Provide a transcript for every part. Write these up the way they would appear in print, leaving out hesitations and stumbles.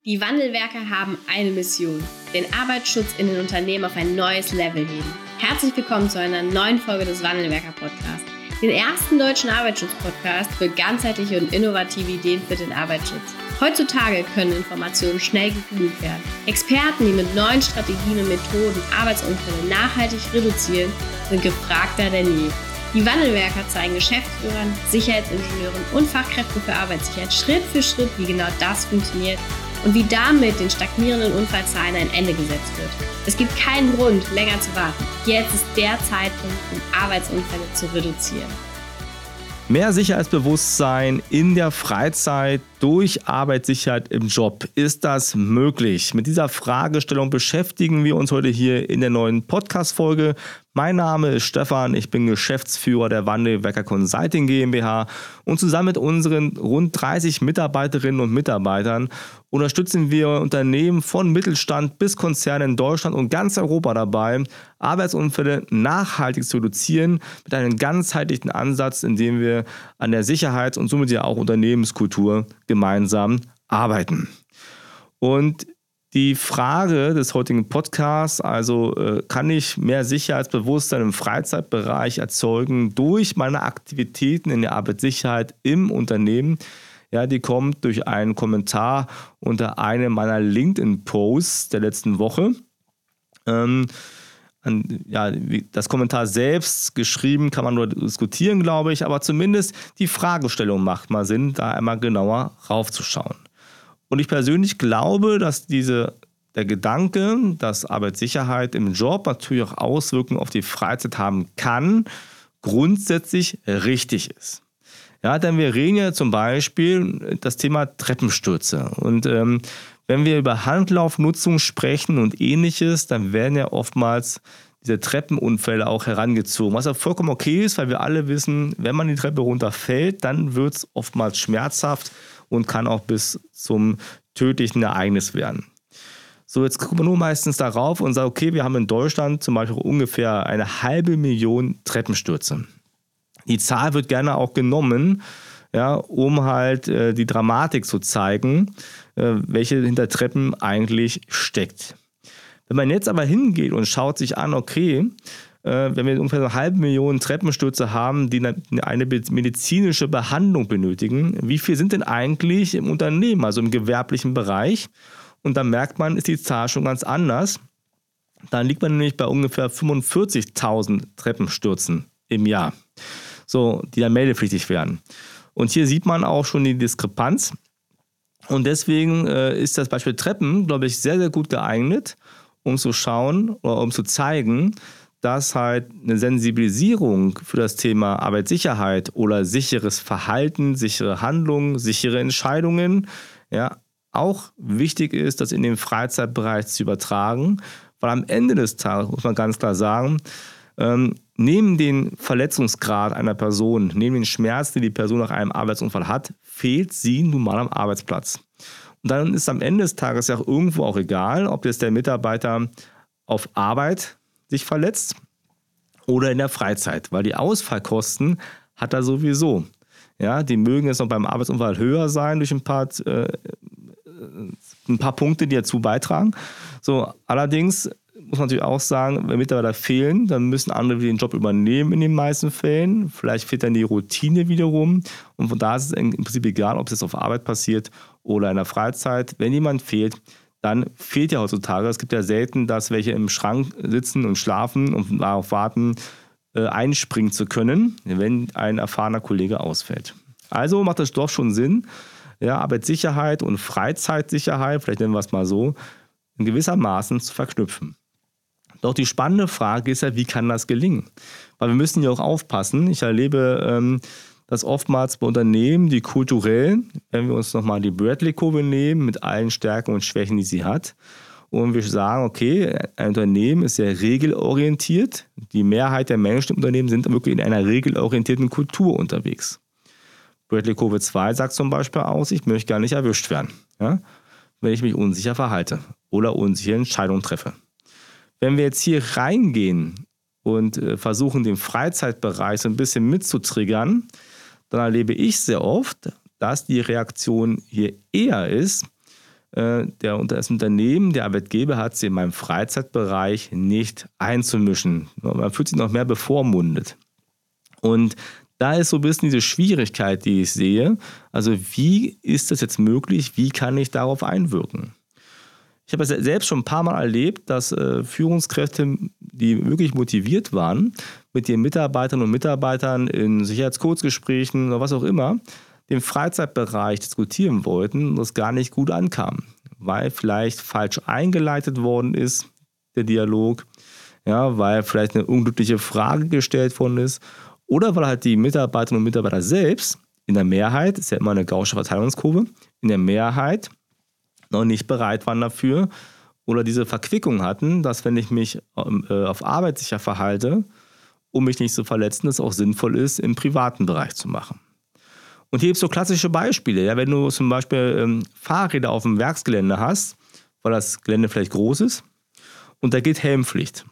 Die Wandelwerker haben eine Mission: den Arbeitsschutz in den Unternehmen auf ein neues Level heben. Herzlich willkommen zu einer neuen Folge des Wandelwerker-Podcasts, den ersten deutschen Arbeitsschutz-Podcast für ganzheitliche und innovative Ideen für den Arbeitsschutz. Heutzutage können Informationen schnell gegoogelt werden. Experten, die mit neuen Strategien und Methoden Arbeitsunfälle nachhaltig reduzieren, sind gefragter denn je. Die Wandelwerker zeigen Geschäftsführern, Sicherheitsingenieuren und Fachkräften für Arbeitssicherheit Schritt für Schritt, wie genau das funktioniert und wie damit den stagnierenden Unfallzahlen ein Ende gesetzt wird. Es gibt keinen Grund, länger zu warten. Jetzt ist der Zeitpunkt, um Arbeitsunfälle zu reduzieren. Mehr Sicherheitsbewusstsein in der Freizeit durch Arbeitssicherheit im Job. Ist das möglich? Mit dieser Fragestellung beschäftigen wir uns heute hier in der neuen Podcast-Folge. Mein Name ist Stefan, ich bin Geschäftsführer der Wandelwerker Consulting GmbH und zusammen mit unseren rund 30 Mitarbeiterinnen und Mitarbeitern unterstützen wir Unternehmen von Mittelstand bis Konzerne in Deutschland und ganz Europa dabei, Arbeitsunfälle nachhaltig zu reduzieren mit einem ganzheitlichen Ansatz, in dem wir an der Sicherheit und somit ja auch Unternehmenskultur gemeinsam arbeiten. Und die Frage des heutigen Podcasts, also kann ich mehr Sicherheitsbewusstsein im Freizeitbereich erzeugen durch meine Aktivitäten in der Arbeitssicherheit im Unternehmen? Ja, die kommt durch einen Kommentar unter einem meiner LinkedIn-Posts der letzten Woche. Das Kommentar selbst geschrieben kann man nur diskutieren, glaube ich, aber zumindest die Fragestellung macht mal Sinn, da einmal genauer raufzuschauen. Und ich persönlich glaube, dass der Gedanke, dass Arbeitssicherheit im Job natürlich auch Auswirkungen auf die Freizeit haben kann, grundsätzlich richtig ist. Ja, denn wir reden ja zum Beispiel das Thema Treppenstürze. Und wenn wir über Handlaufnutzung sprechen und Ähnliches, dann werden ja oftmals diese Treppenunfälle auch herangezogen. Was ja vollkommen okay ist, weil wir alle wissen, wenn man die Treppe runterfällt, dann wird es oftmals schmerzhaft und kann auch bis zum tödlichen Ereignis werden. So, jetzt guckt man nur meistens darauf und sagt, okay, wir haben in Deutschland zum Beispiel ungefähr 500.000 Treppenstürze. Die Zahl wird gerne auch genommen, ja, um halt die Dramatik zu zeigen, welche hinter Treppen eigentlich steckt. Wenn man jetzt aber hingeht und schaut sich an, okay, wenn wir ungefähr 500.000 Treppenstürze haben, die eine medizinische Behandlung benötigen, wie viel sind denn eigentlich im Unternehmen, also im gewerblichen Bereich? Und dann merkt man, ist die Zahl schon ganz anders. Dann liegt man nämlich bei ungefähr 45.000 Treppenstürzen im Jahr, so, die dann meldepflichtig werden. Und hier sieht man auch schon die Diskrepanz. Und deswegen ist das Beispiel Treppen, glaube ich, sehr, sehr gut geeignet, um zu schauen oder um zu zeigen, dass halt eine Sensibilisierung für das Thema Arbeitssicherheit oder sicheres Verhalten, sichere Handlungen, sichere Entscheidungen, ja, auch wichtig ist, das in den Freizeitbereich zu übertragen, weil am Ende des Tages, muss man ganz klar sagen, neben den Verletzungsgrad einer Person, neben den Schmerz, die die Person nach einem Arbeitsunfall hat, fehlt sie nun mal am Arbeitsplatz. Und dann ist am Ende des Tages ja auch irgendwo auch egal, ob jetzt der Mitarbeiter auf Arbeit sich verletzt oder in der Freizeit, weil die Ausfallkosten hat er sowieso. Ja, die mögen jetzt noch beim Arbeitsunfall höher sein durch ein paar Punkte, die dazu beitragen. So, allerdings muss man natürlich auch sagen, wenn Mitarbeiter fehlen, dann müssen andere den Job übernehmen in den meisten Fällen. Vielleicht fehlt dann die Routine wiederum. Und von da ist es im Prinzip egal, ob es jetzt auf Arbeit passiert oder in der Freizeit. Wenn jemand fehlt, dann fehlt ja heutzutage. Es gibt ja selten, dass welche im Schrank sitzen und schlafen und darauf warten, einspringen zu können, wenn ein erfahrener Kollege ausfällt. Also macht das doch schon Sinn, ja, Arbeitssicherheit und Freizeitsicherheit, vielleicht nennen wir es mal so, in gewissermaßen zu verknüpfen. Doch die spannende Frage ist ja, wie kann das gelingen? Weil wir müssen ja auch aufpassen. Ich erlebe das oftmals bei Unternehmen, die kulturell, wenn wir uns nochmal die Bradley-Kurve nehmen, mit allen Stärken und Schwächen, die sie hat, und wir sagen, okay, ein Unternehmen ist sehr regelorientiert. Die Mehrheit der Menschen im Unternehmen sind wirklich in einer regelorientierten Kultur unterwegs. Bradley-Kurve 2 sagt zum Beispiel aus, ich möchte gar nicht erwischt werden, ja, wenn ich mich unsicher verhalte oder unsichere Entscheidungen treffe. Wenn wir jetzt hier reingehen und versuchen, den Freizeitbereich so ein bisschen mitzutriggern, dann erlebe ich sehr oft, dass die Reaktion hier eher ist, das Unternehmen, der Arbeitgeber hat sich in meinem Freizeitbereich nicht einzumischen. Man fühlt sich noch mehr bevormundet. Und da ist so ein bisschen diese Schwierigkeit, die ich sehe. Also wie ist das jetzt möglich? Wie kann ich darauf einwirken? Ich habe es selbst schon ein paar Mal erlebt, dass Führungskräfte, die wirklich motiviert waren, mit ihren Mitarbeiterinnen und Mitarbeitern in Sicherheitskurzgesprächen oder was auch immer, den Freizeitbereich diskutieren wollten und das gar nicht gut ankam, weil vielleicht falsch eingeleitet worden ist, der Dialog, ja, weil vielleicht eine unglückliche Frage gestellt worden ist oder weil halt die Mitarbeiterinnen und Mitarbeiter selbst in der Mehrheit, ist ja immer eine gaußsche Verteilungskurve, in der Mehrheit noch nicht bereit waren dafür oder diese Verquickung hatten, dass wenn ich mich auf Arbeit sicher verhalte, um mich nicht zu verletzen, es auch sinnvoll ist, im privaten Bereich zu machen. Und hier gibt es so klassische Beispiele. Ja, wenn du zum Beispiel Fahrräder auf dem Werksgelände hast, weil das Gelände vielleicht groß ist, und da geht Helmpflicht,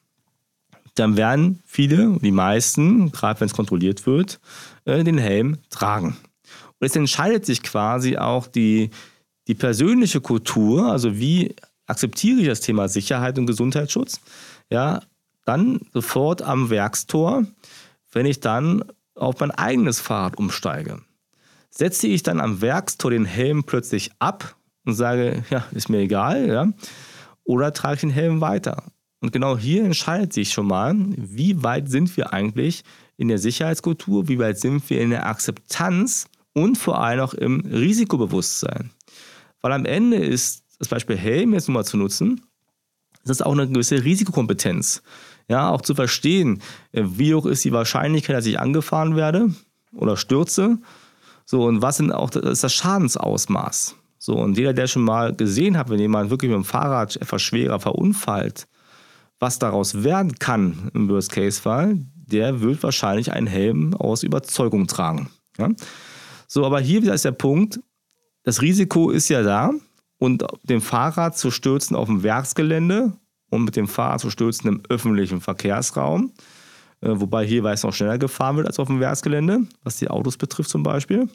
dann werden viele, die meisten, gerade wenn es kontrolliert wird, den Helm tragen. Und es entscheidet sich quasi auch die persönliche Kultur, also wie akzeptiere ich das Thema Sicherheit und Gesundheitsschutz, ja, dann sofort am Werkstor, wenn ich dann auf mein eigenes Fahrrad umsteige. Setze ich dann am Werkstor den Helm plötzlich ab und sage, ja, ist mir egal, ja, oder trage ich den Helm weiter? Und genau hier entscheidet sich schon mal, wie weit sind wir eigentlich in der Sicherheitskultur, wie weit sind wir in der Akzeptanz und vor allem auch im Risikobewusstsein. Weil am Ende ist das Beispiel Helm jetzt nur mal zu nutzen, das ist auch eine gewisse Risikokompetenz. Ja, auch zu verstehen, wie hoch ist die Wahrscheinlichkeit, dass ich angefahren werde oder stürze. So, und was ist das Schadensausmaß? So, und jeder, der schon mal gesehen hat, wenn jemand wirklich mit dem Fahrrad etwas schwerer verunfallt, was daraus werden kann im Worst-Case-Fall, der wird wahrscheinlich einen Helm aus Überzeugung tragen. Ja? So, aber hier ist der Punkt, das Risiko ist ja da und dem Fahrrad zu stürzen auf dem Werksgelände und mit dem Fahrrad zu stürzen im öffentlichen Verkehrsraum, wobei hier weiß noch schneller gefahren wird als auf dem Werksgelände, was die Autos betrifft zum Beispiel,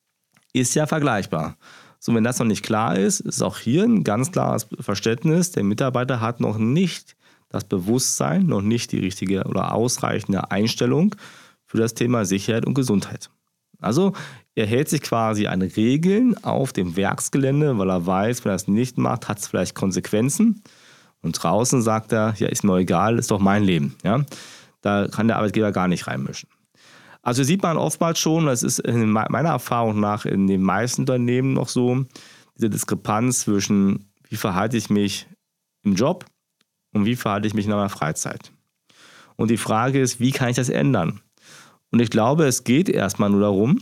ist ja vergleichbar. So, wenn das noch nicht klar ist, ist auch hier ein ganz klares Verständnis, der Mitarbeiter hat noch nicht das Bewusstsein, noch nicht die richtige oder ausreichende Einstellung für das Thema Sicherheit und Gesundheit. Also er hält sich quasi an Regeln auf dem Werksgelände, weil er weiß, wenn er es nicht macht, hat es vielleicht Konsequenzen. Und draußen sagt er, ja, ist mir egal, ist doch mein Leben. Ja? Da kann der Arbeitgeber gar nicht reinmischen. Also sieht man oftmals schon, das ist in meiner Erfahrung nach in den meisten Unternehmen noch so, diese Diskrepanz zwischen, wie verhalte ich mich im Job und wie verhalte ich mich in meiner Freizeit. Und die Frage ist, wie kann ich das ändern? Und ich glaube, es geht erstmal nur darum,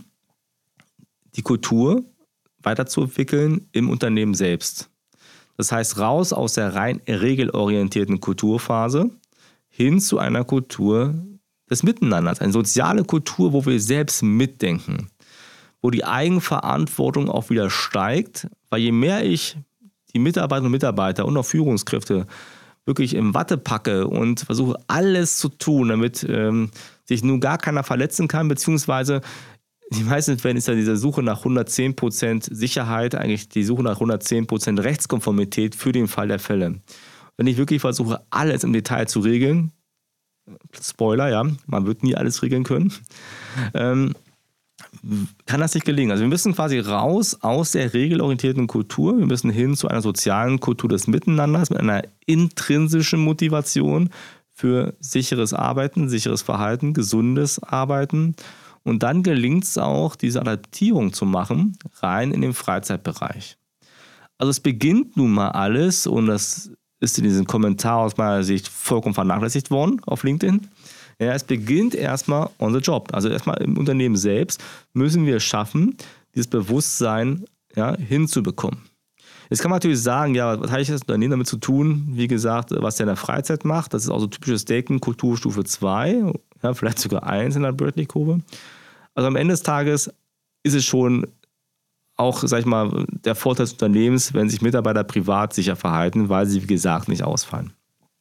die Kultur weiterzuentwickeln im Unternehmen selbst. Das heißt, raus aus der rein regelorientierten Kulturphase hin zu einer Kultur des Miteinanders, eine soziale Kultur, wo wir selbst mitdenken, wo die Eigenverantwortung auch wieder steigt, weil je mehr ich die Mitarbeiterinnen und Mitarbeiter und auch Führungskräfte wirklich in Watte packe und versuche alles zu tun, damit sich nun gar keiner verletzen kann, beziehungsweise in den meisten Fällen ist ja diese Suche nach 110% Sicherheit eigentlich die Suche nach 110% Rechtskonformität für den Fall der Fälle. Wenn ich wirklich versuche, alles im Detail zu regeln, Spoiler, ja, man wird nie alles regeln können, kann das nicht gelingen. Also wir müssen quasi raus aus der regelorientierten Kultur, wir müssen hin zu einer sozialen Kultur des Miteinanders mit einer intrinsischen Motivation für sicheres Arbeiten, sicheres Verhalten, gesundes Arbeiten. Und dann gelingt es auch, diese Adaptierung zu machen, rein in den Freizeitbereich. Also es beginnt nun mal alles, und das ist in diesem Kommentar aus meiner Sicht vollkommen vernachlässigt worden auf LinkedIn. Ja, es beginnt erstmal on the job. Also erstmal im Unternehmen selbst müssen wir schaffen, dieses Bewusstsein hinzubekommen. Jetzt kann man natürlich sagen, ja, was hat das Unternehmen damit zu tun? Wie gesagt, was der in der Freizeit macht, das ist auch so typisches Denken, Kulturstufe 2, ja, vielleicht sogar 1 in der Bradley-Kurve. Also am Ende des Tages ist es schon auch, sag ich mal, der Vorteil des Unternehmens, wenn sich Mitarbeiter privat sicher verhalten, weil sie, wie gesagt, nicht ausfallen.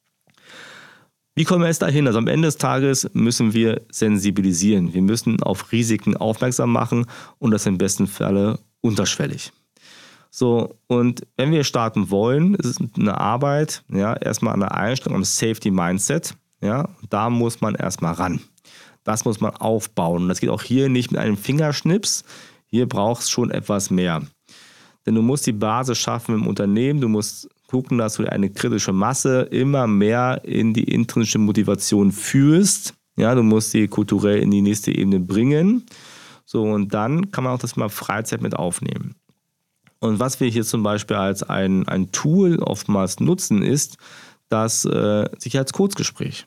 Wie kommen wir jetzt dahin? Also am Ende des Tages müssen wir sensibilisieren. Wir müssen auf Risiken aufmerksam machen und das im besten Falle unterschwellig. So, und wenn wir starten wollen, ist es eine Arbeit, ja, erstmal an der Einstellung, am Safety Mindset, ja, da muss man erstmal ran. Das muss man aufbauen. Und das geht auch hier nicht mit einem Fingerschnips. Hier brauchst du schon etwas mehr. Denn du musst die Basis schaffen im Unternehmen. Du musst gucken, dass du eine kritische Masse immer mehr in die intrinsische Motivation führst. Ja, du musst sie kulturell in die nächste Ebene bringen. So, und dann kann man auch das Thema Freizeit mit aufnehmen. Und was wir hier zum Beispiel als ein Tool oftmals nutzen, ist das Sicherheitskurzgespräch.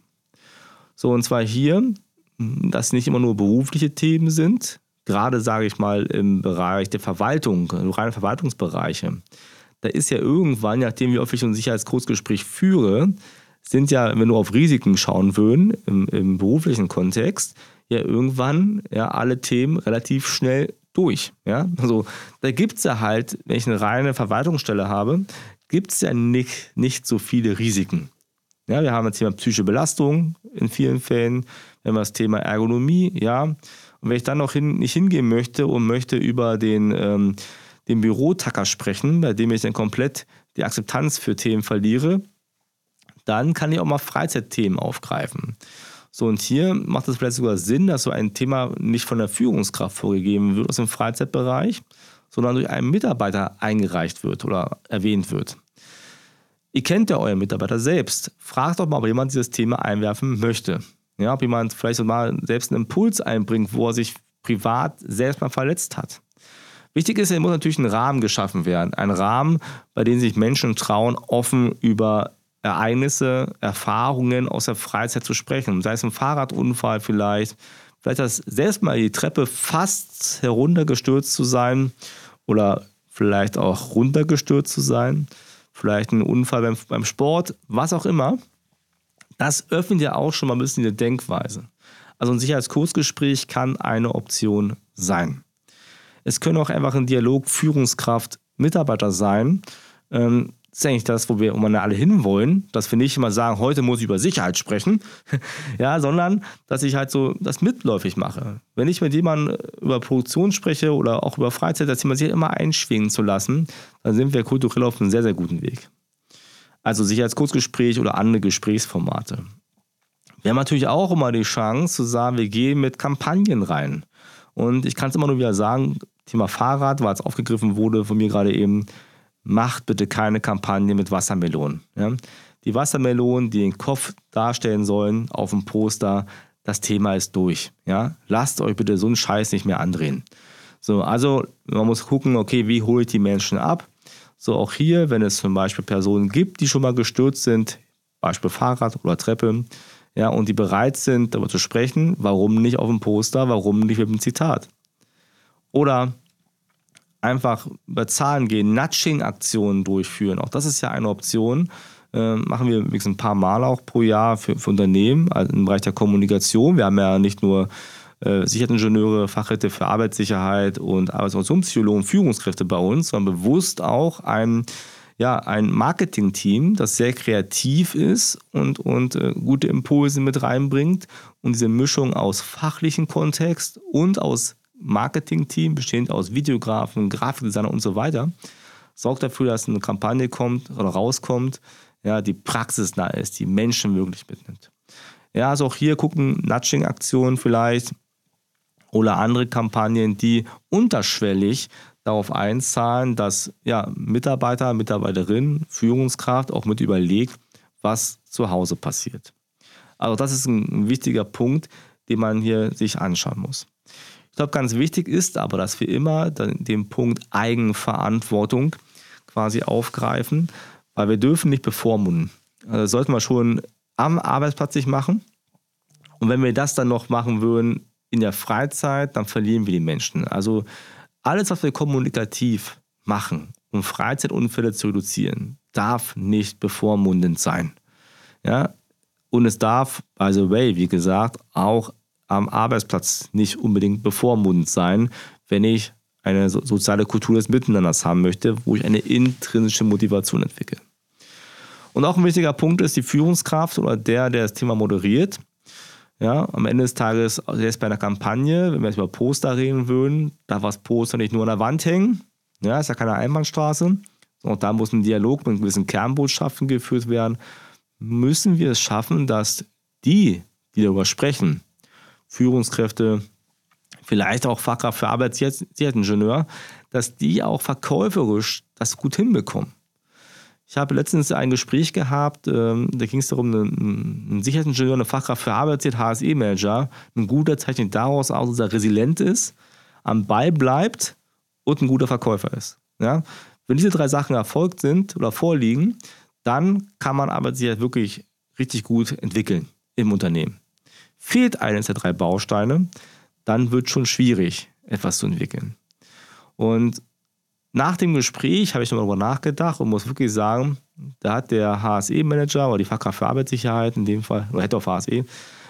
So, und zwar hier, dass nicht immer nur berufliche Themen sind, gerade sage ich mal im Bereich der Verwaltung, reine Verwaltungsbereiche. Da ist ja irgendwann, nachdem wie oft ich ein Sicherheitskurzgespräch führe, sind ja, wenn du auf Risiken schauen würden, im beruflichen Kontext, ja irgendwann ja alle Themen relativ schnell durch. Ja? Also da gibt es ja halt, wenn ich eine reine Verwaltungsstelle habe, gibt es ja nicht so viele Risiken. Ja, wir haben das Thema psychische Belastung in vielen Fällen, wir haben das Thema Ergonomie, ja. Und wenn ich dann noch nicht hingehen möchte und möchte über den Bürotacker sprechen, bei dem ich dann komplett die Akzeptanz für Themen verliere, dann kann ich auch mal Freizeitthemen aufgreifen. So, und hier macht es vielleicht sogar Sinn, dass so ein Thema nicht von der Führungskraft vorgegeben wird aus dem Freizeitbereich, sondern durch einen Mitarbeiter eingereicht wird oder erwähnt wird. Ihr kennt ja euren Mitarbeiter selbst. Fragt doch mal, ob jemand dieses Thema einwerfen möchte. Ja, ob jemand vielleicht so mal selbst einen Impuls einbringt, wo er sich privat selbst mal verletzt hat. Wichtig ist, es muss natürlich ein Rahmen geschaffen werden. Ein Rahmen, bei dem sich Menschen trauen, offen über Ereignisse, Erfahrungen aus der Freizeit zu sprechen. Sei es ein Fahrradunfall vielleicht das selbst mal die Treppe fast heruntergestürzt zu sein oder vielleicht auch runtergestürzt zu sein. Vielleicht ein Unfall beim Sport, was auch immer. Das öffnet ja auch schon mal ein bisschen die Denkweise. Also ein Sicherheitskurzgespräch kann eine Option sein. Es können auch einfach ein Dialog Führungskraft-Mitarbeiter sein. Das ist eigentlich das, wo wir alle hinwollen, dass wir nicht immer sagen, heute muss ich über Sicherheit sprechen, ja, sondern dass ich halt so das mitläufig mache. Wenn ich mit jemandem über Produktion spreche oder auch über Freizeit, das Thema sich immer einschwingen zu lassen, dann sind wir kulturell auf einem sehr, sehr guten Weg. Also Sicherheitskurzgespräch oder andere Gesprächsformate. Wir haben natürlich auch immer die Chance zu sagen, wir gehen mit Kampagnen rein. Und ich kann es immer nur wieder sagen, Thema Fahrrad, weil es aufgegriffen wurde von mir gerade eben, macht bitte keine Kampagne mit Wassermelonen. Ja? Die Wassermelonen, die den Kopf darstellen sollen auf dem Poster, das Thema ist durch. Ja? Lasst euch bitte so einen Scheiß nicht mehr andrehen. So, also man muss gucken, okay, wie hole ich die Menschen ab? So auch hier, wenn es zum Beispiel Personen gibt, die schon mal gestürzt sind, Beispiel Fahrrad oder Treppe, ja, und die bereit sind, darüber zu sprechen, warum nicht auf dem Poster, warum nicht mit dem Zitat? Oder einfach über Zahlen gehen, Nudging-Aktionen durchführen. Auch das ist ja eine Option. Machen wir übrigens ein paar Mal auch pro Jahr für Unternehmen, also im Bereich der Kommunikation. Wir haben ja nicht nur Sicherheitsingenieure, Fachkräfte für Arbeitssicherheit und Arbeitsorganisationspsychologen, Führungskräfte bei uns, sondern bewusst auch ein Marketing-Team, das sehr kreativ ist und gute Impulse mit reinbringt. Und diese Mischung aus fachlichem Kontext und aus Marketing-Team, bestehend aus Videografen, Grafikdesigner und so weiter, sorgt dafür, dass eine Kampagne kommt oder rauskommt, ja, die praxisnah ist, die Menschen wirklich mitnimmt. Ja, also auch hier gucken Nudging-Aktionen vielleicht oder andere Kampagnen, die unterschwellig darauf einzahlen, dass Mitarbeiter, Mitarbeiterinnen, Führungskraft auch mit überlegt, was zu Hause passiert. Also das ist ein wichtiger Punkt, den man hier sich anschauen muss. Ich glaube, ganz wichtig ist aber, dass wir immer den Punkt Eigenverantwortung quasi aufgreifen, weil wir dürfen nicht bevormunden. Also das sollten wir schon am Arbeitsplatz sich machen. Und wenn wir das dann noch machen würden in der Freizeit, dann verlieren wir die Menschen. Also alles, was wir kommunikativ machen, um Freizeitunfälle zu reduzieren, darf nicht bevormundend sein. Ja? Und es darf, by the way, wie gesagt, auch am Arbeitsplatz nicht unbedingt bevormundend sein, wenn ich eine soziale Kultur des Miteinanders haben möchte, wo ich eine intrinsische Motivation entwickle. Und auch ein wichtiger Punkt ist die Führungskraft oder der das Thema moderiert. Ja, am Ende des Tages, selbst bei einer Kampagne, wenn wir jetzt über Poster reden würden, darf das Poster nicht nur an der Wand hängen, Ja, ist ja keine Einbahnstraße. Auch da muss ein Dialog mit gewissen Kernbotschaften geführt werden. Müssen wir es schaffen, dass die darüber sprechen, Führungskräfte, vielleicht auch Fachkraft für Arbeitssicherheitsingenieur, dass die auch verkäuferisch das gut hinbekommen. Ich habe letztens ein Gespräch gehabt, da ging es darum, ein Sicherheitsingenieur, eine Fachkraft für Arbeitssicherheit, HSE-Manager, ein guter zeichnet daraus aus, dass er resilient ist, am Ball bleibt und ein guter Verkäufer ist. Ja? Wenn diese 3 Sachen erfolgt sind oder vorliegen, dann kann man Arbeitssicherheit wirklich richtig gut entwickeln im Unternehmen. Fehlt eines der 3 Bausteine, dann wird es schon schwierig, etwas zu entwickeln. Und nach dem Gespräch habe ich nochmal darüber nachgedacht und muss wirklich sagen, da hat der HSE-Manager oder die Fachkraft für Arbeitssicherheit in dem Fall, oder Head of HSE,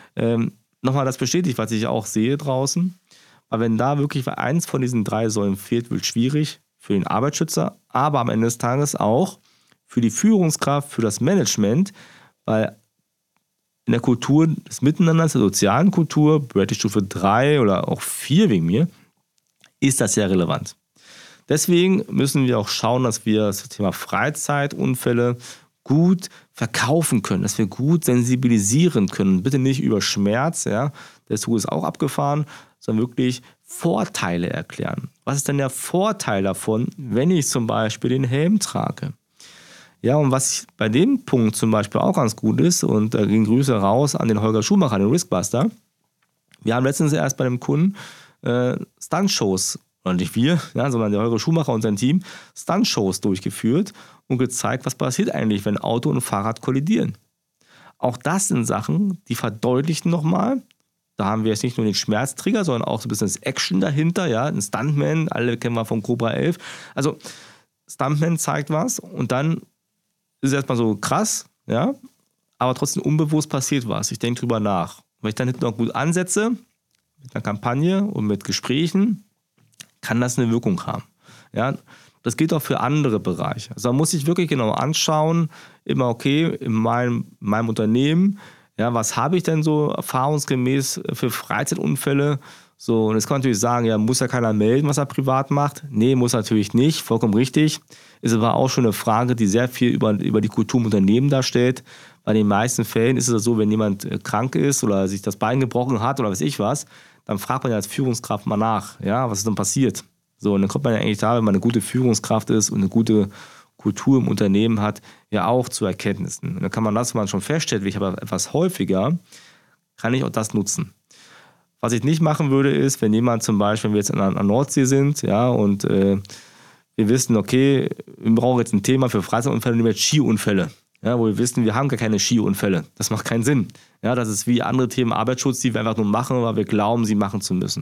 nochmal das bestätigt, was ich auch sehe draußen. Aber wenn da wirklich eins von diesen 3 Säulen fehlt, wird es schwierig für den Arbeitsschützer, aber am Ende des Tages auch für die Führungskraft, für das Management, weil in der Kultur des Miteinanders, der sozialen Kultur, Stufe 3 oder auch 4 wegen mir, ist das ja relevant. Deswegen müssen wir auch schauen, dass wir das Thema Freizeitunfälle gut verkaufen können, dass wir gut sensibilisieren können. Bitte nicht über Schmerz, ja, der Zug ist auch abgefahren, sondern wirklich Vorteile erklären. Was ist denn der Vorteil davon, wenn ich zum Beispiel den Helm trage? Ja, und was bei dem Punkt zum Beispiel auch ganz gut ist, und da gehen Grüße raus an den Holger Schumacher, den Riskbuster. Wir haben letztens erst bei einem Kunden Stuntshows, oder nicht wir, ja, sondern der Holger Schumacher und sein Team, Stuntshows durchgeführt und gezeigt, was passiert eigentlich, wenn Auto und Fahrrad kollidieren. Auch das sind Sachen, die verdeutlichen nochmal, da haben wir jetzt nicht nur den Schmerztrigger, sondern auch so ein bisschen das Action dahinter, ja, ein Stuntman, alle kennen wir von Cobra 11. Also Stuntman zeigt was und dann ist es erstmal so krass, ja, aber trotzdem unbewusst passiert was. Ich denke drüber nach. Wenn ich dann hinten noch gut ansetze, mit einer Kampagne und mit Gesprächen, kann das eine Wirkung haben. Ja, das gilt auch für andere Bereiche. Also man muss sich wirklich genau anschauen, immer okay, in meinem Unternehmen, ja, was habe ich denn so erfahrungsgemäß für Freizeitunfälle? So, und jetzt kann man natürlich sagen, ja, muss ja keiner melden, was er privat macht. Nee, muss natürlich nicht, vollkommen richtig. Ist aber auch schon eine Frage, die sehr viel über die Kultur im Unternehmen darstellt. Bei den meisten Fällen ist es so, wenn jemand krank ist oder sich das Bein gebrochen hat oder weiß ich was, dann fragt man ja als Führungskraft mal nach, ja, was ist denn passiert? So, und dann kommt man ja eigentlich da, wenn man eine gute Führungskraft ist und eine gute Kultur im Unternehmen hat, ja auch zu Erkenntnissen. Und dann kann man das, wenn man schon feststellt, wie ich aber etwas häufiger, kann ich auch das nutzen. Was ich nicht machen würde, ist, wenn jemand zum Beispiel, wenn wir jetzt an der Nordsee sind, ja, und wir wissen, okay, wir brauchen jetzt ein Thema für Freizeitunfälle, nämlich Skiunfälle. Ja, wo wir wissen, wir haben gar keine Skiunfälle. Das macht keinen Sinn. Ja, das ist wie andere Themen Arbeitsschutz, die wir einfach nur machen, weil wir glauben, sie machen zu müssen.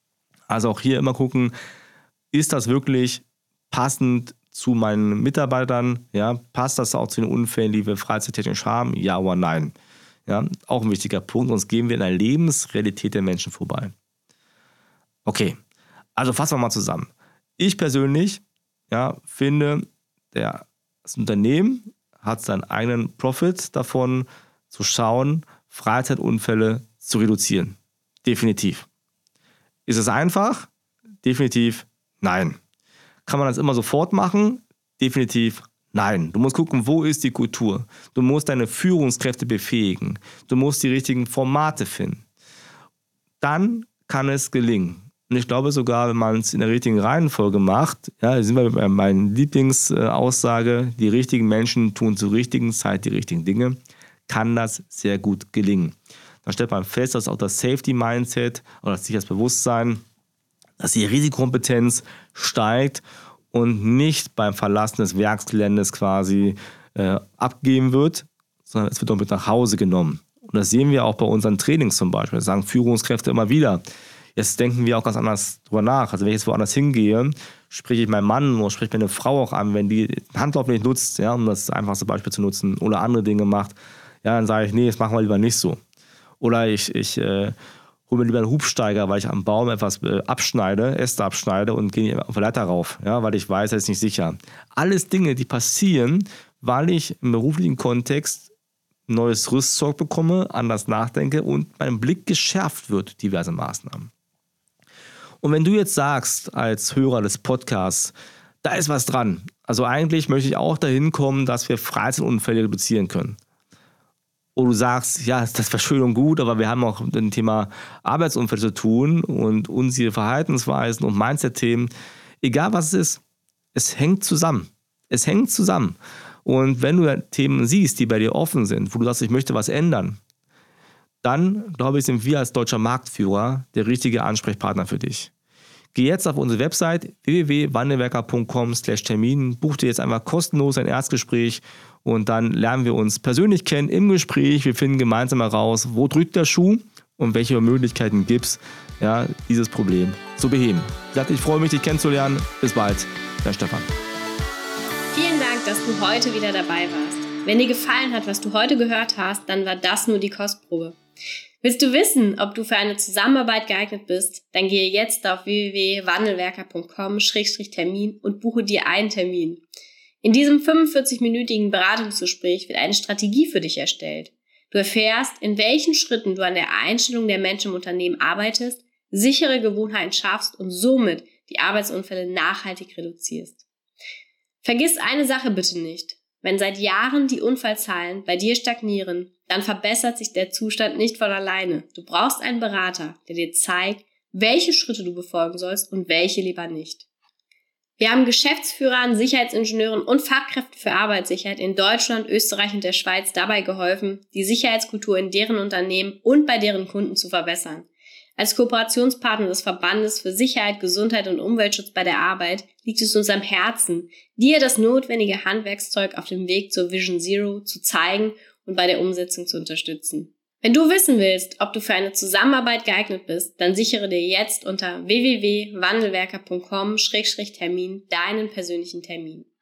Also auch hier immer gucken, ist das wirklich passend zu meinen Mitarbeitern? Ja, passt das auch zu den Unfällen, die wir freizeittechnisch haben? Ja oder nein? Ja, auch ein wichtiger Punkt, sonst gehen wir in der Lebensrealität der Menschen vorbei. Okay, also fassen wir mal zusammen. Ich persönlich finde, das Unternehmen hat seinen eigenen Profit davon, zu schauen, Freizeitunfälle zu reduzieren. Definitiv. Ist es einfach? Definitiv nein. Kann man das immer sofort machen? Definitiv nein. Du musst gucken, wo ist die Kultur? Du musst deine Führungskräfte befähigen. Du musst die richtigen Formate finden. Dann kann es gelingen. Und ich glaube sogar, wenn man es in der richtigen Reihenfolge macht, ja, sind wir bei meiner Lieblingsaussage, die richtigen Menschen tun zur richtigen Zeit die richtigen Dinge, kann das sehr gut gelingen. Dann stellt man fest, dass auch das Safety-Mindset oder das Sicherheitsbewusstsein, dass die Risikokompetenz steigt und nicht beim Verlassen des Werksgeländes quasi abgegeben wird, sondern es wird auch mit nach Hause genommen. Und das sehen wir auch bei unseren Trainings zum Beispiel. Das sagen Führungskräfte immer wieder. Jetzt denken wir auch ganz anders drüber nach. Also wenn ich jetzt woanders hingehe, spreche ich meinen Mann oder spreche meine Frau auch an, wenn die den Handlauf nicht nutzt, ja, um das einfachste Beispiel zu nutzen, oder andere Dinge macht, ja, dann sage ich, nee, das machen wir lieber nicht so. Oder ich hole mir lieber einen Hubsteiger, weil ich am Baum etwas Äste abschneide und gehe nicht auf die Leiter rauf, ja, weil ich weiß, das ist nicht sicher. Alles Dinge, die passieren, weil ich im beruflichen Kontext ein neues Rüstzeug bekomme, anders nachdenke und mein Blick geschärft wird, diverse Maßnahmen. Und wenn du jetzt sagst, als Hörer des Podcasts, da ist was dran. Also eigentlich möchte ich auch dahin kommen, dass wir Freizeitunfälle reduzieren können. Wo du sagst, ja, das war schön und gut, aber wir haben auch mit dem Thema Arbeitsunfälle zu tun und unsere Verhaltensweisen und Mindset-Themen. Egal was es ist, es hängt zusammen. Es hängt zusammen. Und wenn du Themen siehst, die bei dir offen sind, wo du sagst, ich möchte was ändern, dann, glaube ich, sind wir als deutscher Marktführer der richtige Ansprechpartner für dich. Geh jetzt auf unsere Website www.wandelwerker.com/Termin, buch dir jetzt einfach kostenlos ein Erstgespräch und dann lernen wir uns persönlich kennen im Gespräch. Wir finden gemeinsam heraus, wo drückt der Schuh und welche Möglichkeiten gibt es, ja, dieses Problem zu beheben. Ich freue mich, dich kennenzulernen. Bis bald, dein Stefan. Vielen Dank, dass du heute wieder dabei warst. Wenn dir gefallen hat, was du heute gehört hast, dann war das nur die Kostprobe. Willst du wissen, ob du für eine Zusammenarbeit geeignet bist? Dann gehe jetzt auf www.wandelwerker.com/Termin und buche dir einen Termin. In diesem 45-minütigen Beratungsgespräch wird eine Strategie für dich erstellt. Du erfährst, in welchen Schritten du an der Einstellung der Menschen im Unternehmen arbeitest, sichere Gewohnheiten schaffst und somit die Arbeitsunfälle nachhaltig reduzierst. Vergiss eine Sache bitte nicht. Wenn seit Jahren die Unfallzahlen bei dir stagnieren, dann verbessert sich der Zustand nicht von alleine. Du brauchst einen Berater, der dir zeigt, welche Schritte du befolgen sollst und welche lieber nicht. Wir haben Geschäftsführern, Sicherheitsingenieuren und Fachkräften für Arbeitssicherheit in Deutschland, Österreich und der Schweiz dabei geholfen, die Sicherheitskultur in deren Unternehmen und bei deren Kunden zu verbessern. Als Kooperationspartner des Verbandes für Sicherheit, Gesundheit und Umweltschutz bei der Arbeit liegt es uns am Herzen, dir das notwendige Handwerkszeug auf dem Weg zur Vision Zero zu zeigen und bei der Umsetzung zu unterstützen. Wenn du wissen willst, ob du für eine Zusammenarbeit geeignet bist, dann sichere dir jetzt unter www.wandelwerker.com/Termin deinen persönlichen Termin.